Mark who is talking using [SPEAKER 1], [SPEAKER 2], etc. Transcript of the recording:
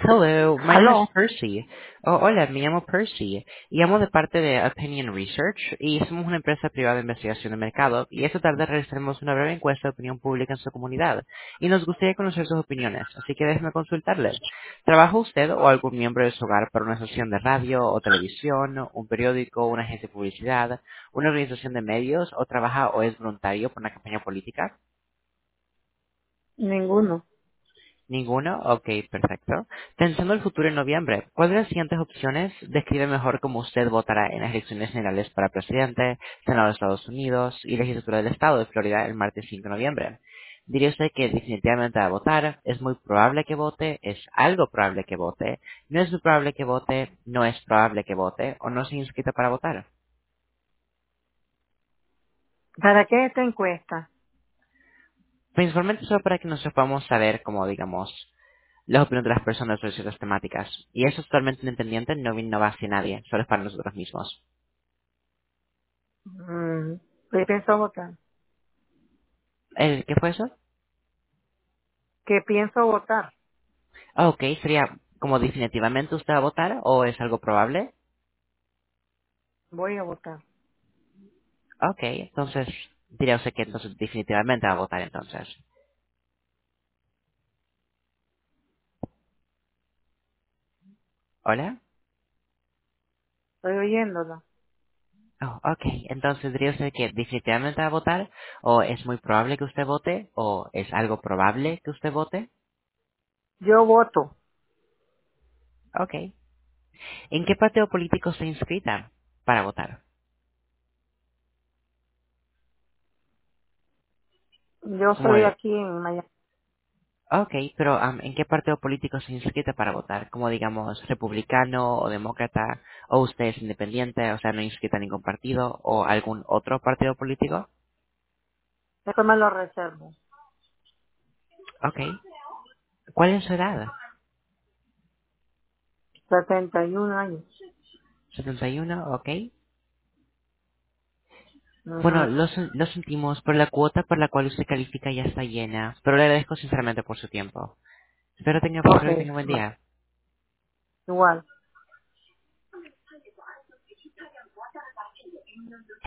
[SPEAKER 1] Hello, my name is
[SPEAKER 2] Aló.
[SPEAKER 1] Percy. Oh, hola, me llamo Percy. Llamo de parte de Opinion Research y somos una empresa privada de investigación de mercado y esta tarde realizaremos una breve encuesta de opinión pública en su comunidad y nos gustaría conocer sus opiniones, así que déjeme consultarle. ¿Trabaja usted o algún miembro de su hogar para una estación de radio o televisión, un periódico, una agencia de publicidad, una organización de medios o trabaja o es voluntario por una campaña política?
[SPEAKER 2] Ninguno.
[SPEAKER 1] ¿Ninguno? Ok, perfecto. Pensando en el futuro en noviembre, ¿cuál de las siguientes opciones describe mejor cómo usted votará en las elecciones generales para presidente, Senado de Estados Unidos y legislatura del Estado de Florida el martes 5 de noviembre? ¿Diría usted que definitivamente va a votar? ¿Es muy probable que vote? ¿Es algo probable que vote? ¿No es muy probable que vote? ¿No es probable que vote? ¿O no se ha inscrito para votar?
[SPEAKER 2] ¿Para qué esta encuesta?
[SPEAKER 1] Principalmente solo para que nosotros podamos saber, como digamos, las opiniones de las personas sobre ciertas temáticas. Y eso es totalmente independiente, no va hacia nadie, solo es para nosotros mismos.
[SPEAKER 2] Mm, ¿Qué pienso votar?
[SPEAKER 1] ¿Qué fue eso?
[SPEAKER 2] ¿Qué pienso votar?
[SPEAKER 1] Ah, ok, sería como definitivamente usted va a votar o es algo probable.
[SPEAKER 2] Voy a votar.
[SPEAKER 1] Ok, entonces diría usted que entonces definitivamente va a votar entonces. ¿Hola?
[SPEAKER 2] Estoy oyéndolo.
[SPEAKER 1] Oh, ok, entonces diría usted que definitivamente va a votar o es muy probable que usted vote o es algo probable que usted vote.
[SPEAKER 2] Yo voto.
[SPEAKER 1] Ok. ¿En qué partido político se inscrita para votar?
[SPEAKER 2] Yo
[SPEAKER 1] Como
[SPEAKER 2] soy aquí en Miami.
[SPEAKER 1] Ok, pero ¿en qué partido político se inscrita para votar? Como digamos, republicano o demócrata, o usted es independiente, o sea, no inscrita en ningún partido, o algún otro partido político.
[SPEAKER 2] Eso me lo reservo.
[SPEAKER 1] Ok. ¿Cuál es su edad?
[SPEAKER 2] 71 años.
[SPEAKER 1] 71, ok. Bueno,
[SPEAKER 2] Ujú.
[SPEAKER 1] lo sentimos, pero la cuota por la cual usted califica ya está llena, pero le agradezco sinceramente por su tiempo.
[SPEAKER 2] Ok,
[SPEAKER 1] Espero que tenga buen día.
[SPEAKER 2] igual.